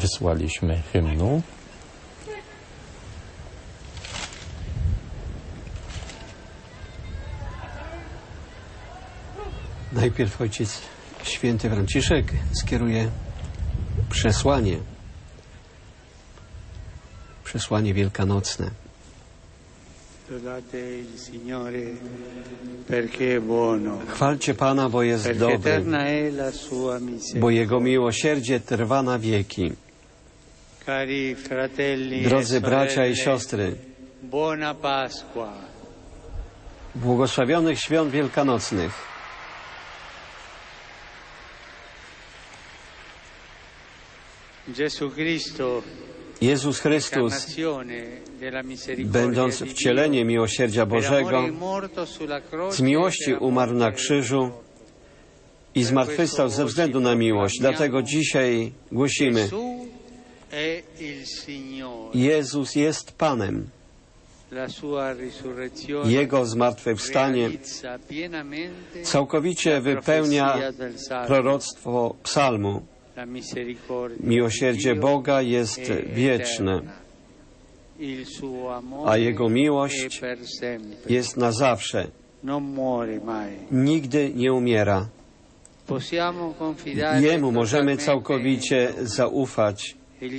wysłaliśmy hymnu. Najpierw Ojciec Święty Franciszek skieruje przesłanie wielkanocne. Chwalcie Pana, bo jest dobry, bo Jego miłosierdzie trwa na wieki. Drodzy bracia i siostry, błogosławionych świąt wielkanocnych. Jezus Chrystus, będąc wcieleniem miłosierdzia Bożego, z miłości umarł na krzyżu i zmartwychwstał ze względu na miłość. Dlatego dzisiaj głosimy: Jezus jest Panem. Jego zmartwychwstanie całkowicie wypełnia proroctwo psalmu. Miłosierdzie Boga jest wieczne, a Jego miłość jest na zawsze. Nigdy nie umiera. Jemu możemy całkowicie zaufać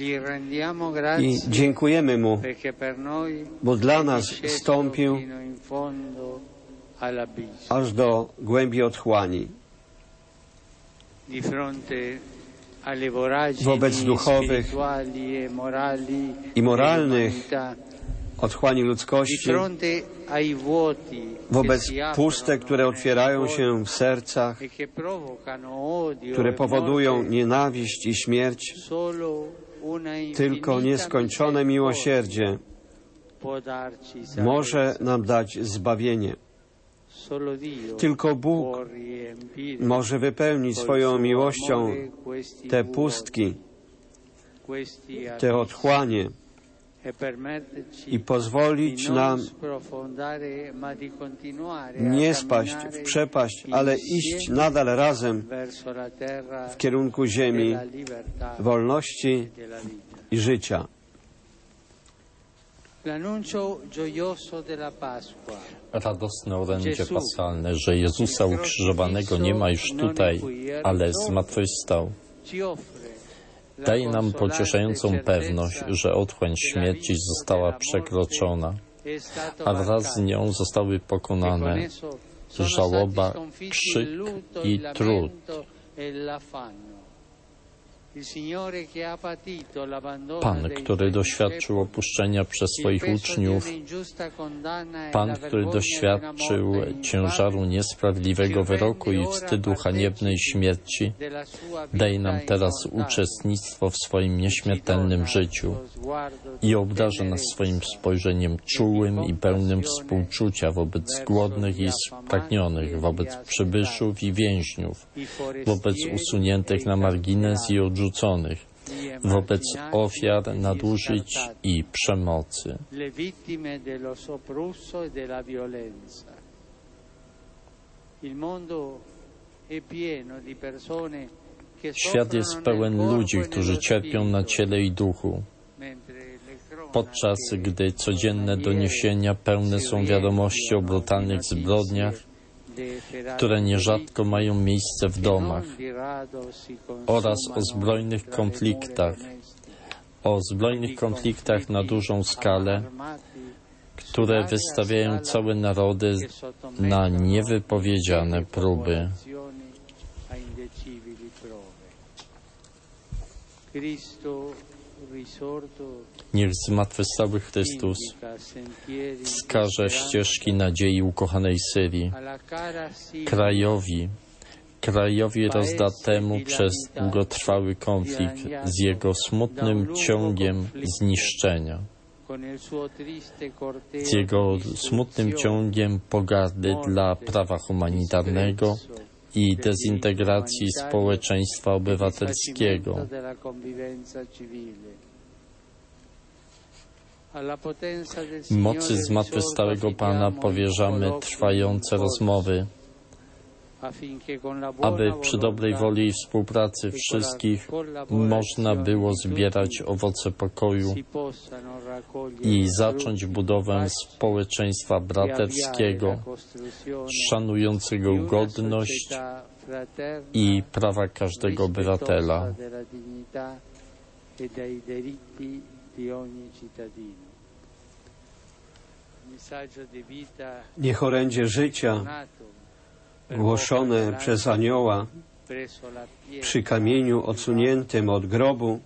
i dziękujemy Mu, bo dla nas stąpił aż do głębi otchłani. Wobec duchowych i moralnych otchłani ludzkości, wobec pustek, które otwierają się w sercach, które powodują nienawiść i śmierć, tylko nieskończone miłosierdzie może nam dać zbawienie. Tylko Bóg może wypełnić swoją miłością te pustki, te otchłanie i pozwolić nam nie spaść w przepaść, ale iść nadal razem w kierunku ziemi, wolności i życia. Radosne orędzie paschalne, że Jezusa ukrzyżowanego nie ma już tutaj, ale zmartwychwstał, daje nam pocieszającą pewność, że otchłań śmierci została przekroczona, a wraz z nią zostały pokonane żałoba, krzyk i trud. Pan, który doświadczył opuszczenia przez swoich uczniów, Pan, który doświadczył ciężaru niesprawiedliwego wyroku i wstydu haniebnej śmierci, daje nam teraz uczestnictwo w swoim nieśmiertelnym życiu i obdarza nas swoim spojrzeniem czułym i pełnym współczucia wobec głodnych i spragnionych, wobec przybyszów i więźniów, wobec usuniętych na margines i odrzuconych, wobec ofiar nadużyć i przemocy. Świat jest pełen ludzi, którzy cierpią na ciele i duchu, podczas gdy codzienne doniesienia pełne są wiadomości o brutalnych zbrodniach, które nierzadko mają miejsce w domach, oraz o zbrojnych konfliktach na dużą skalę, które wystawiają całe narody na niewypowiedziane próby. Niech zmartwychwstały Chrystus wskaże ścieżki nadziei ukochanej Syrii, krajowi rozdartemu przez długotrwały konflikt z jego smutnym ciągiem zniszczenia, z jego smutnym ciągiem pogardy dla prawa humanitarnego i dezintegracji społeczeństwa obywatelskiego. Mocy zmartwychwstałego Pana powierzamy trwające rozmowy aby przy dobrej woli i współpracy wszystkich można było zbierać owoce pokoju i zacząć budowę społeczeństwa braterskiego, szanującego godność i prawa każdego obywatela. Niech orędzie życia głoszone przez anioła przy kamieniu odsuniętym od grobu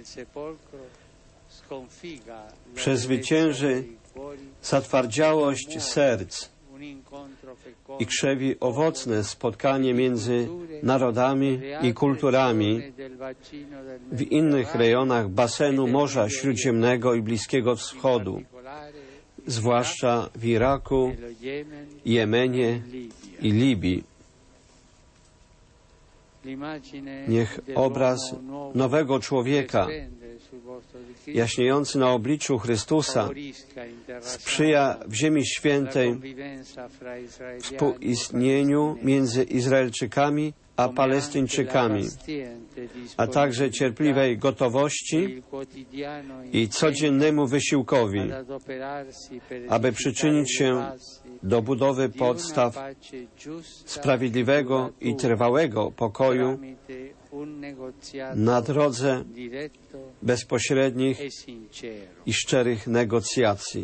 przezwycięży zatwardziałość serc i krzewi owocne spotkanie między narodami i kulturami w innych rejonach basenu Morza Śródziemnego i Bliskiego Wschodu, zwłaszcza w Iraku, Jemenie i Libii. Niech obraz nowego człowieka, jaśniejący na obliczu Chrystusa, sprzyja w Ziemi Świętej współistnieniu między Izraelczykami a Palestyńczykami, a także cierpliwej gotowości i codziennemu wysiłkowi, aby przyczynić się do budowy podstaw sprawiedliwego i trwałego pokoju na drodze bezpośrednich i szczerych negocjacji.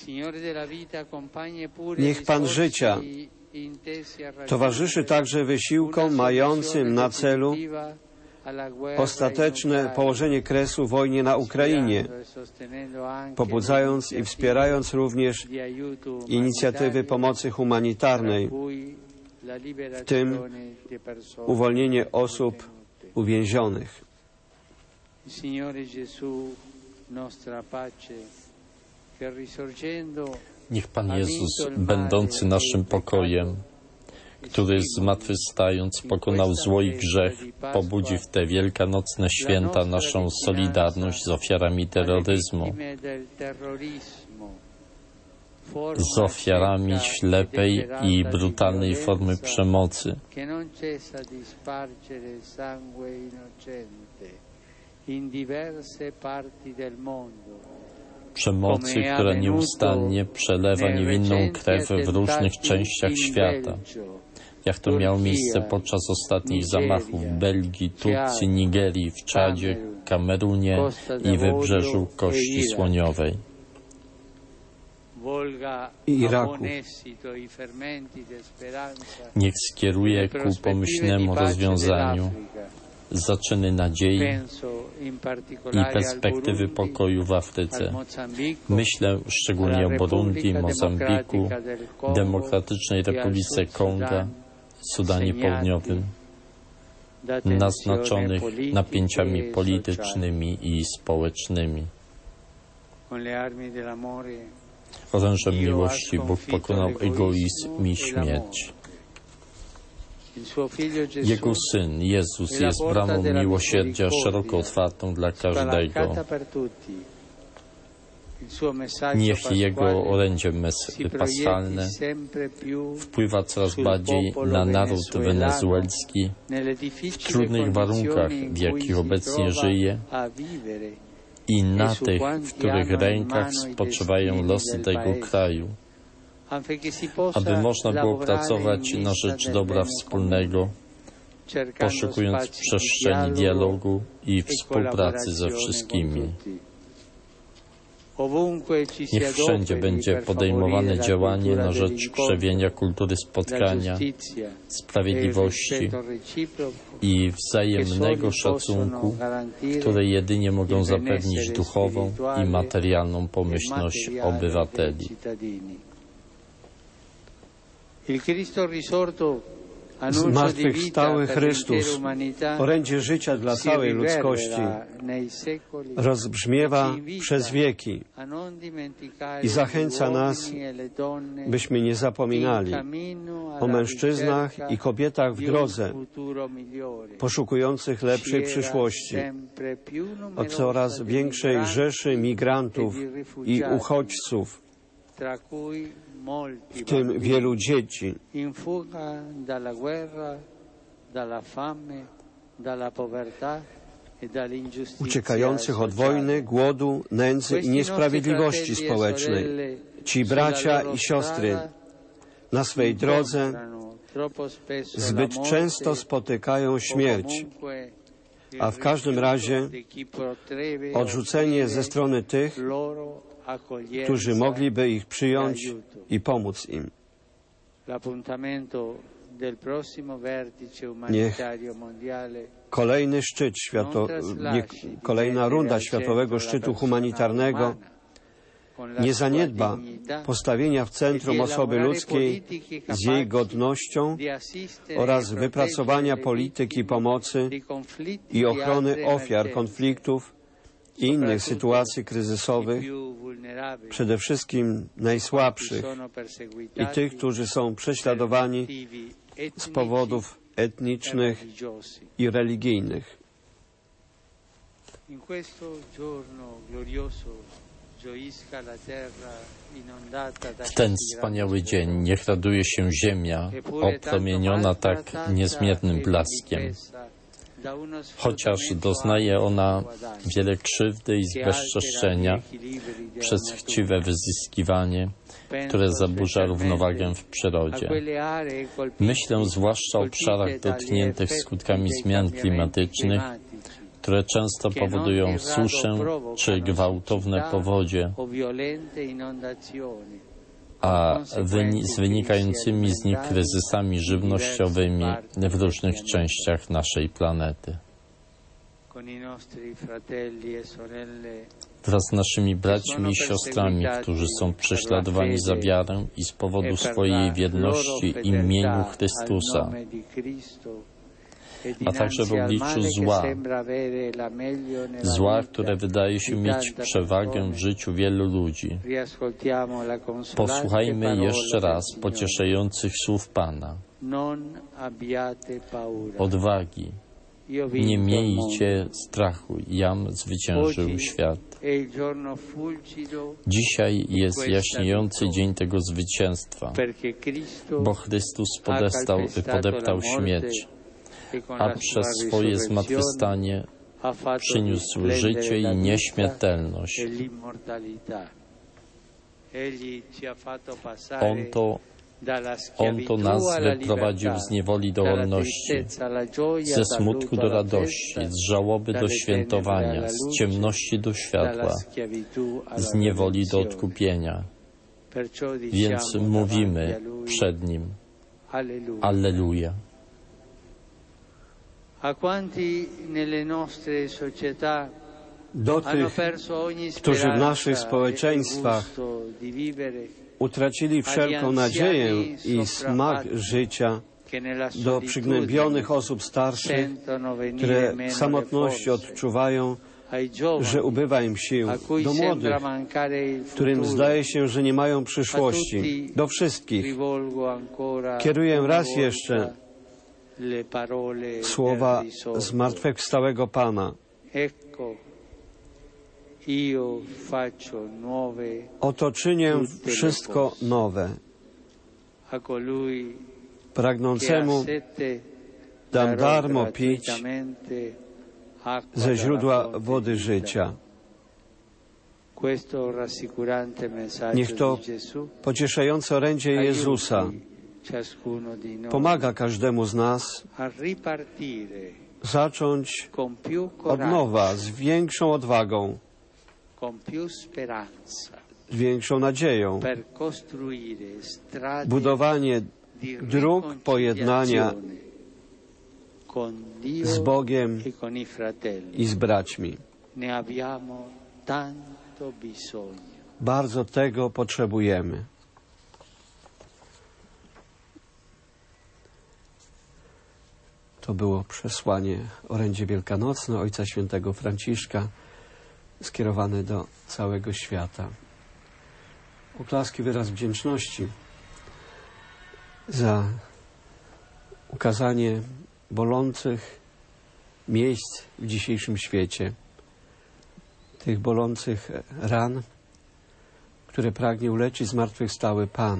Niech Pan życia towarzyszy także wysiłkom mającym na celu ostateczne położenie kresu wojnie na Ukrainie, pobudzając i wspierając również inicjatywy pomocy humanitarnej, w tym uwolnienie osób uwięzionych. Niech Pan Jezus, będący naszym pokojem, który zmartwychwstając pokonał zło i grzech, pobudzi w te wielkanocne święta naszą solidarność z ofiarami terroryzmu, z ofiarami ślepej i brutalnej formy przemocy, przemocy, która nieustannie przelewa niewinną krew w różnych częściach świata, jak to miało miejsce podczas ostatnich zamachów w Belgii, Turcji, Nigerii, w Czadzie, Kamerunie i Wybrzeżu Kości Słoniowej. I Iraku. Niech skieruje ku pomyślnemu rozwiązaniu zaczyny nadziei i perspektywy pokoju w Afryce. Myślę szczególnie o Burundi, Mozambiku, Demokratycznej Republice Konga, Sudanie Południowym, naznaczonych napięciami politycznymi i społecznymi. Orężem miłości Bóg pokonał egoizm i śmierć. Jego Syn, Jezus, jest bramą miłosierdzia szeroko otwartą dla każdego. Niech Jego orędzie paschalne wpływa coraz bardziej na naród wenezuelski w trudnych warunkach, w jakich obecnie żyje, i na tych, w których rękach spoczywają losy tego kraju, aby można było pracować na rzecz dobra wspólnego, poszukując przestrzeni dialogu i współpracy ze wszystkimi. Niech wszędzie będzie podejmowane działanie na rzecz krzewienia kultury spotkania, sprawiedliwości i wzajemnego szacunku, które jedynie mogą zapewnić duchową i materialną pomyślność obywateli. Zmartwychwstały Chrystus, orędzie życia dla całej ludzkości, rozbrzmiewa przez wieki i zachęca nas, byśmy nie zapominali o mężczyznach i kobietach w drodze, poszukujących lepszej przyszłości, o coraz większej rzeszy migrantów i uchodźców, w tym wielu dzieci, uciekających od wojny, głodu, nędzy i niesprawiedliwości społecznej. Ci bracia i siostry na swej drodze zbyt często spotykają śmierć, a w każdym razie odrzucenie ze strony tych, którzy mogliby ich przyjąć i pomóc im. Niech kolejny szczyt kolejna runda Światowego Szczytu Humanitarnego nie zaniedba postawienia w centrum osoby ludzkiej z jej godnością oraz wypracowania polityki pomocy i ochrony ofiar konfliktów i innych sytuacji kryzysowych, przede wszystkim najsłabszych i tych, którzy są prześladowani z powodów etnicznych i religijnych. W ten wspaniały dzień niech raduje się ziemia, oplomieniona tak niezmiernym blaskiem. Chociaż doznaje ona wiele krzywdy i zbezczeszczenia przez chciwe wyzyskiwanie, które zaburza równowagę w przyrodzie. Myślę zwłaszcza o obszarach dotkniętych skutkami zmian klimatycznych, które często powodują suszę czy gwałtowne powodzie, a z wynikającymi z nich kryzysami żywnościowymi w różnych częściach naszej planety. Wraz z naszymi braćmi i siostrami, którzy są prześladowani za wiarę i z powodu swojej wierności imieniu Chrystusa, a także w obliczu zła, które wydaje się mieć przewagę w życiu wielu ludzi. Posłuchajmy jeszcze raz pocieszających słów Pana. Odwagi, nie miejcie strachu, jam zwyciężył świat. Dzisiaj jest jaśniejący dzień tego zwycięstwa, bo Chrystus podeptał śmierć, a przez swoje zmartwychwstanie przyniósł życie i nieśmiertelność. On to nas wyprowadził z niewoli do wolności, ze smutku do radości, z żałoby do świętowania, z ciemności do światła, z niewoli do odkupienia. Więc mówimy przed Nim: Alleluja. Do tych, którzy w naszych społeczeństwach utracili wszelką nadzieję i smak życia, do przygnębionych osób starszych, które w samotności odczuwają, że ubywa im sił, do młodych, którym zdaje się, że nie mają przyszłości, do wszystkich kieruję raz jeszcze słowa zmartwychwstałego Pana. Oto czynię wszystko nowe. Pragnącemu dam darmo pić ze źródła wody życia. Niech to pocieszające orędzie Jezusa pomaga każdemu z nas zacząć od nowa, z większą odwagą, z większą nadzieją, budowanie dróg pojednania z Bogiem i z braćmi. Bardzo tego potrzebujemy. To było przesłanie orędzie wielkanocne Ojca Świętego Franciszka, skierowane do całego świata. Oklaski, wyraz wdzięczności za ukazanie bolących miejsc w dzisiejszym świecie, tych bolących ran, które pragnie uleczyć zmartwychwstały Pan.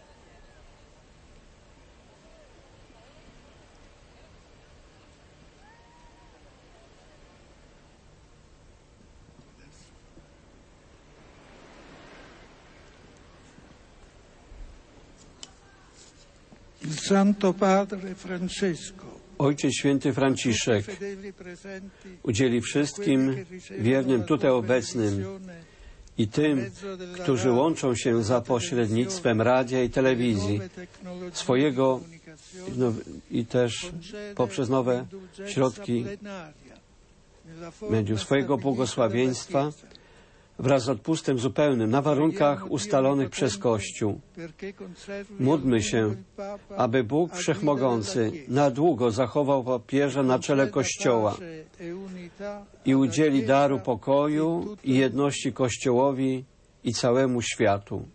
Santo Padre Francesco, Ojciec Święty Franciszek udzieli wszystkim wiernym tutaj obecnym i tym, którzy łączą się za pośrednictwem radia i telewizji, swojego i też poprzez nowe środki mediów, swojego błogosławieństwa wraz z odpustem zupełnym na warunkach ustalonych przez Kościół. Módlmy się, aby Bóg Wszechmogący na długo zachował papieża na czele Kościoła i udzieli daru pokoju i jedności Kościołowi i całemu światu.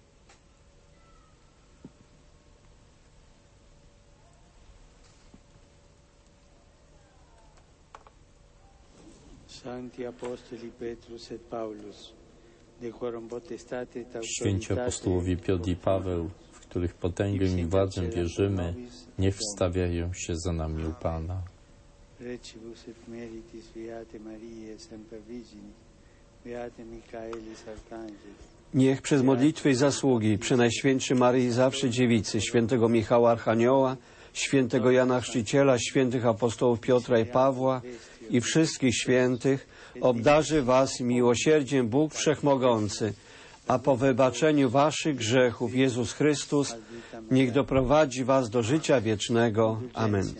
Santi Apostoli Petrus et Paulus, Święci apostołowie Piotr i Paweł, w których potęgę i władzę wierzymy, niech wstawiają się za nami u Pana. Niech przez modlitwy i zasługi Przenajświętszej Maryi Zawsze Dziewicy, świętego Michała Archanioła, świętego Jana Chrzciciela, świętych apostołów Piotra i Pawła i wszystkich świętych obdarzy was miłosierdziem Bóg Wszechmogący, a po wybaczeniu waszych grzechów Jezus Chrystus niech doprowadzi was do życia wiecznego. Amen.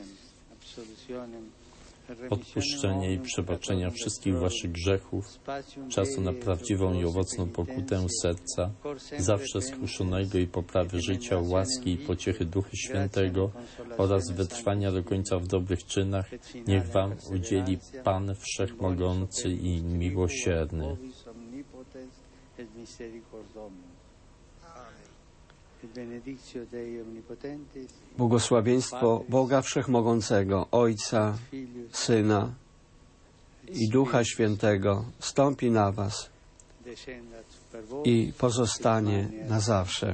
Odpuszczenie i przebaczenia wszystkich waszych grzechów, czasu na prawdziwą i owocną pokutę serca, zawsze skruszonego i poprawy życia, łaski i pociechy Ducha Świętego oraz wytrwania do końca w dobrych czynach, niech wam udzieli Pan Wszechmogący i miłosierny. Błogosławieństwo Boga Wszechmogącego, Ojca, Syna i Ducha Świętego stąpi na was i pozostanie na zawsze.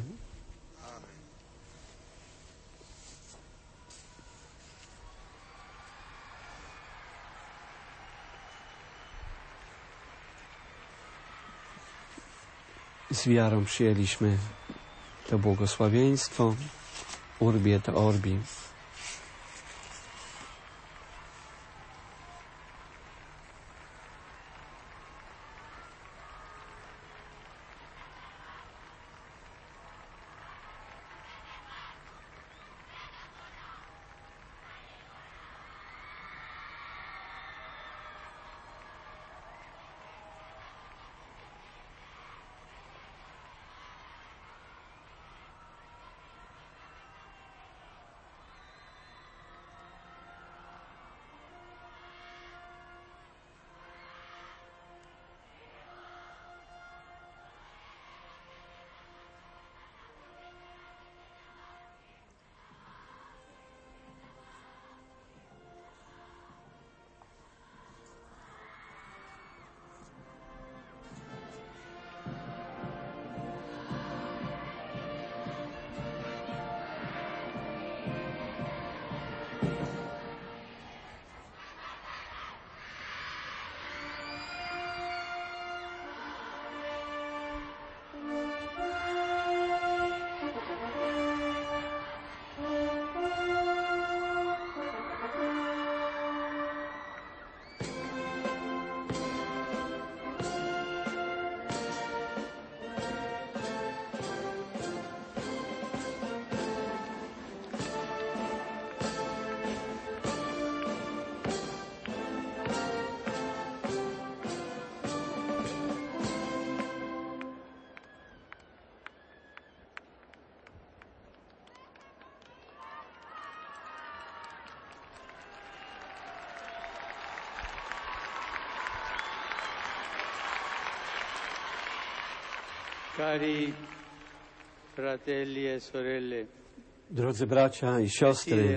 Z wiarą przyjęliśmy to błogosławieństwo, Urbi et Orbi. Cari fratelli e sorelle, Drodzy bracia i siostry,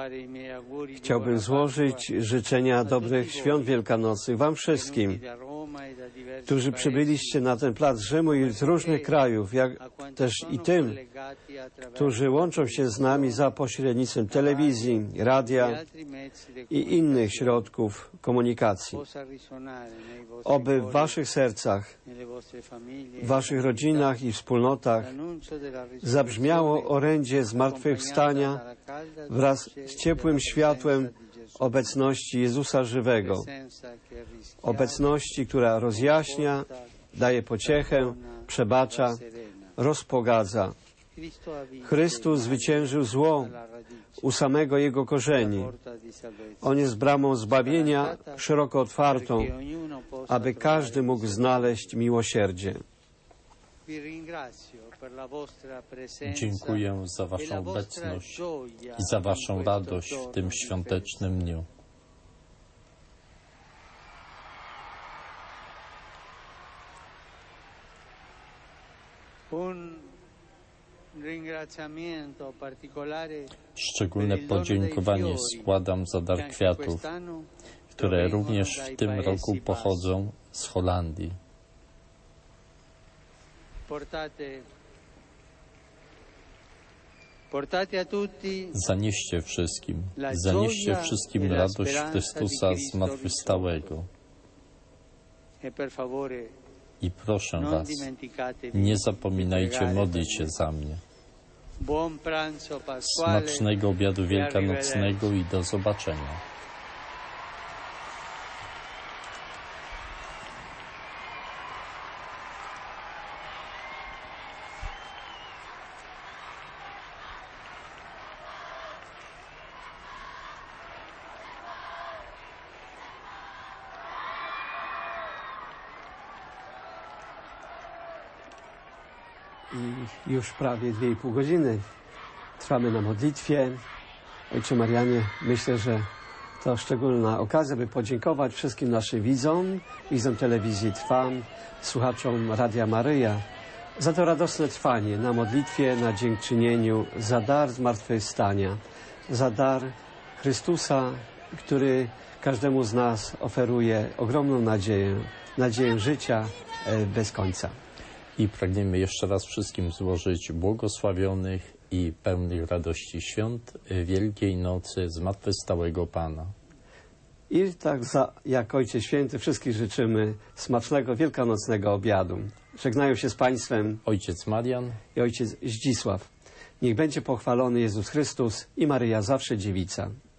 chciałbym złożyć życzenia dobrych świąt wielkanocnych wam wszystkim którzy przybyliście na ten plac Rzymu i z różnych krajów, jak też i tym, którzy łączą się z nami za pośrednictwem telewizji, radia i innych środków komunikacji. Oby w waszych sercach, w waszych rodzinach i wspólnotach zabrzmiało orędzie zmartwychwstania wraz z ciepłym światłem obecności Jezusa żywego. Obecności, która rozjaśnia, daje pociechę, przebacza, rozpogadza. Chrystus zwyciężył zło u samego Jego korzeni. On jest bramą zbawienia szeroko otwartą, aby każdy mógł znaleźć miłosierdzie. Dziękuję za Waszą obecność i za Waszą radość w tym świątecznym dniu. Szczególne podziękowanie składam za dar kwiatów, które również w tym roku pochodzą z Holandii. Zanieście wszystkim radość Chrystusa zmartwychwstałego. I proszę Was, nie zapominajcie modlić się za mnie. Smacznego obiadu wielkanocnego i do zobaczenia. I już prawie 2,5 godziny trwamy na modlitwie. Ojcze Marianie, myślę, że to szczególna okazja, by podziękować wszystkim naszym widzom telewizji Trwam, słuchaczom Radia Maryja, za to radosne trwanie na modlitwie, na dziękczynieniu, za dar zmartwychwstania, za dar Chrystusa, który każdemu z nas oferuje ogromną nadzieję życia bez końca. I pragniemy jeszcze raz wszystkim złożyć błogosławionych i pełnych radości świąt Wielkiej Nocy Zmartwychwstałego Pana. I tak jak Ojciec Święty wszystkich życzymy smacznego wielkanocnego obiadu. Żegnają się z Państwem Ojciec Marian i Ojciec Zdzisław. Niech będzie pochwalony Jezus Chrystus i Maryja zawsze Dziewica.